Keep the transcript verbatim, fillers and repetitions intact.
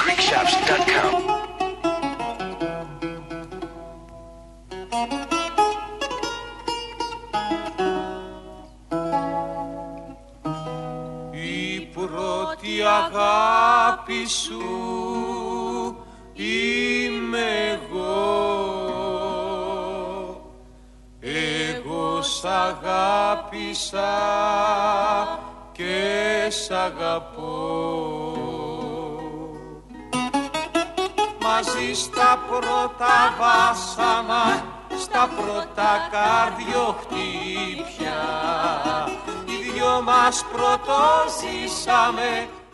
greek shops dot com. Η πρώτη αγάπη σου είμαι εγώ. Εγώ σ' αγάπησα και σ' αγαπώ. Μαζί στα πρώτα βάσανα, στα πρώτα καρδιοχτύπια, οι δυο μας πρωτοζήσαμε